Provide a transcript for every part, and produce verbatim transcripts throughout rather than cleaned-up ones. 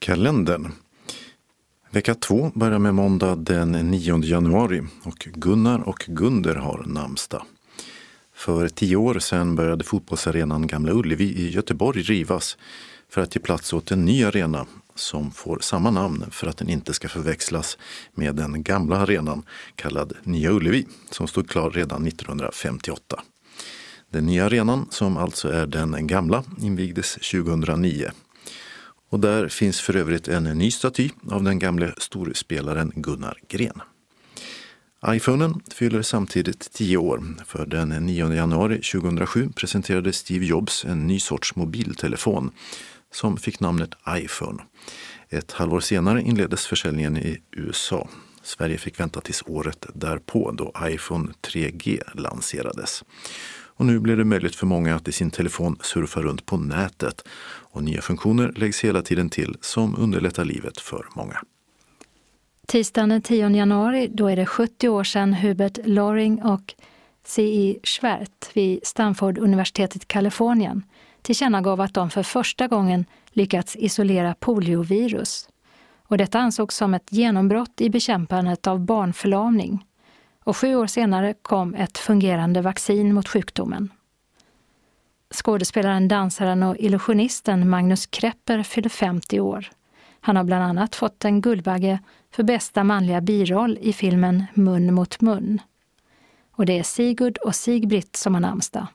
Kalendern. Vecka två börjar med måndag den nionde januari och Gunnar och Gunder har namnsdag. För tio år sedan började fotbollsarenan Gamla Ullevi i Göteborg rivas för att ge plats åt en ny arena som får samma namn för att den inte ska förväxlas med den gamla arenan kallad Nya Ullevi som stod klar redan nittonhundrafemtioåtta. Den nya arenan, som alltså är den gamla, invigdes tjugohundranio. Och där finns för övrigt en ny staty av den gamle storspelaren Gunnar Gren. iPhonen fyller samtidigt tio år. För den nionde januari tjugohundrasju presenterade Steve Jobs en ny sorts mobiltelefon som fick namnet iPhone. Ett halvår senare inleddes försäljningen i U S A. Sverige fick vänta tills året därpå då iPhone tre G lanserades. Och nu blir det möjligt för många att i sin telefon surfa runt på nätet. Och nya funktioner läggs hela tiden till som underlättar livet för många. Tisdagen den tionde januari, då är det sjuttio år sedan Hubert Loring och C I Schwert vid Stanford-universitetet i Kalifornien tillkännagav att de för första gången lyckats isolera poliovirus. Och detta ansågs som ett genombrott i bekämpandet av barnförlamning. Och sju år senare kom ett fungerande vaccin mot sjukdomen. Skådespelaren, dansaren och illusionisten Magnus Krepper fyller femtio år. Han har bland annat fått en Guldbagge för bästa manliga biroll i filmen Mun mot mun. Och det är Sigurd och Sigbritt som har namnsdag.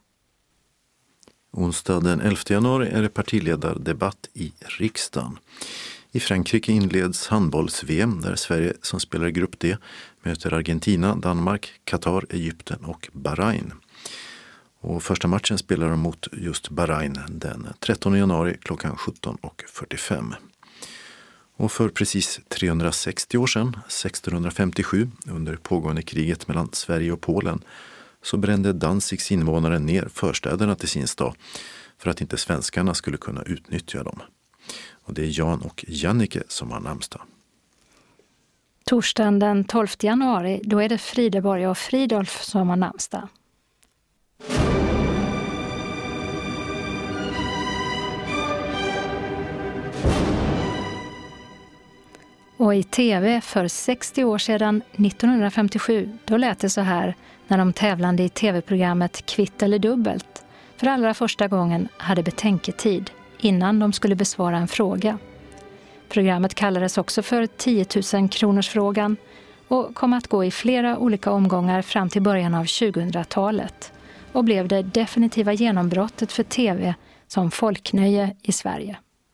Onsdag den elfte januari är det partiledardebatt i riksdagen. I Frankrike inleds handbolls-V M där Sverige som spelar i grupp D möter Argentina, Danmark, Qatar, Egypten och Bahrain. Och första matchen spelar de mot just Bahrain den trettonde januari klockan sjutton och fyrtiofem. Och för precis trehundrasextio år sedan, sextonhundrafemtiosju, under pågående kriget mellan Sverige och Polen, så brände Danzigs invånare ner förstäderna till sin stad för att inte svenskarna skulle kunna utnyttja dem. Och det är Jan och Jannike som har namnsdag. Torsdagen den tolfte januari, då är det Frideborg och Fridolf som har namnsdag. Och i tv för sextio år sedan, nittonhundrafemtiosju, då lät det så här när de tävlande i tv-programmet Kvitt eller dubbelt för allra första gången hade betänketid innan de skulle besvara en fråga. Programmet kallades också för tio tusen kronors frågan och kom att gå i flera olika omgångar fram till början av tjugohundratalet och blev det definitiva genombrottet för tv som folknöje i Sverige.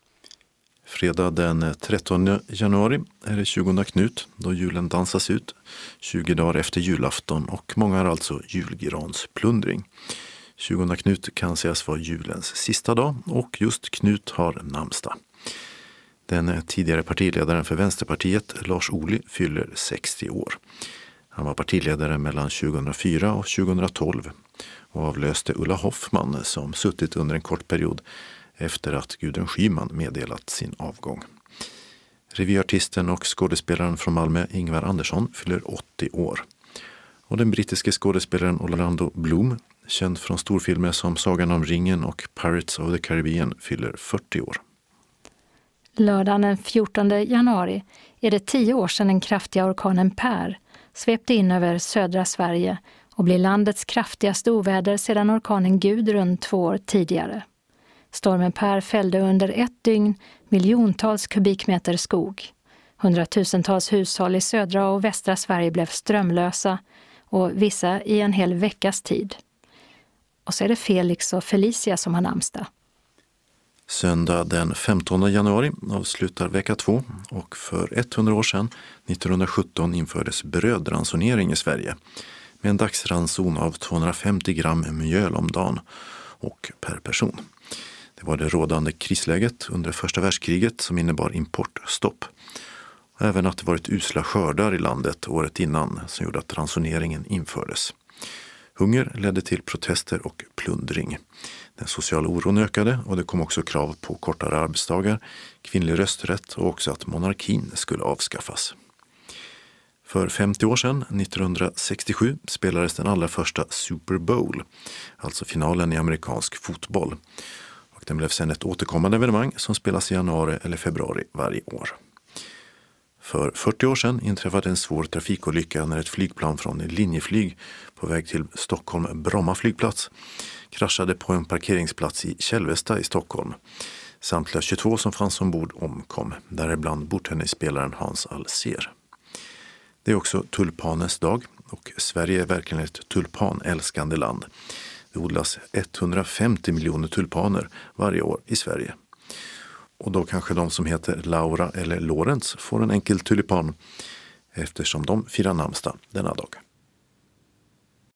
Fredag den trettonde januari är det tjugonde Knut då julen dansas ut, tjugo dagar efter julafton, och många har alltså julgransplundring. tjugonde Knut kan sägas vara julens sista dag och just Knut har namnsdag. Den tidigare partiledaren för Vänsterpartiet, Lars Ohly, fyller sextio år. Han var partiledare mellan tjugohundrafyra och tjugohundratolv och avlöste Ulla Hoffmann som suttit under en kort period efter att Gudrun Schyman meddelat sin avgång. Revyartisten och skådespelaren från Malmö, Ingvar Andersson, fyller åttio år. Och den brittiske skådespelaren Orlando Bloom, känd från storfilmer som Sagan om ringen och Pirates of the Caribbean, fyller fyrtio år. Lördagen den fjortonde januari är det tio år sedan den kraftiga orkanen Per svepte in över södra Sverige och blev landets kraftigaste oväder sedan orkanen Gudrun två år tidigare. Stormen Per fällde under ett dygn miljontals kubikmeter skog. Hundratusentals hushåll i södra och västra Sverige blev strömlösa och vissa i en hel veckas tid. Och så är det Felix och Felicia som har namnsdag. Söndag den femtonde januari avslutar vecka två och för hundra år sedan, nittonhundrasjutton, infördes brödransonering i Sverige med en dagsranson av tvåhundrafemtio gram mjöl om dagen och per person. Det var det rådande krisläget under första världskriget som innebar importstopp. Även att det varit usla skördar i landet året innan som gjorde att ransoneringen infördes. Hunger ledde till protester och plundring. Den sociala oron ökade och det kom också krav på kortare arbetsdagar, kvinnlig rösträtt och också att monarkin skulle avskaffas. För femtio år sedan, nittonhundrasextiosju, spelades den allra första Super Bowl, alltså finalen i amerikansk fotboll. den blev sedan ett återkommande evenemang som spelas i januari eller februari varje år. För fyrtio år sedan inträffade en svår trafikolycka när ett flygplan från Linjeflyg på väg till Stockholm Bromma flygplats kraschade på en parkeringsplats i Kälvesta i Stockholm. Samtliga tjugotvå som fanns ombord omkom, däribland bordtennisspelaren Hans Alsér. Det är också tulpanens dag och Sverige är verkligen ett tulpanälskande land. Det odlas etthundrafemtio miljoner tulpaner varje år i Sverige. Och då kanske de som heter Laura eller Lorentz får en enkel tulipan eftersom de firar namnsdag denna dag.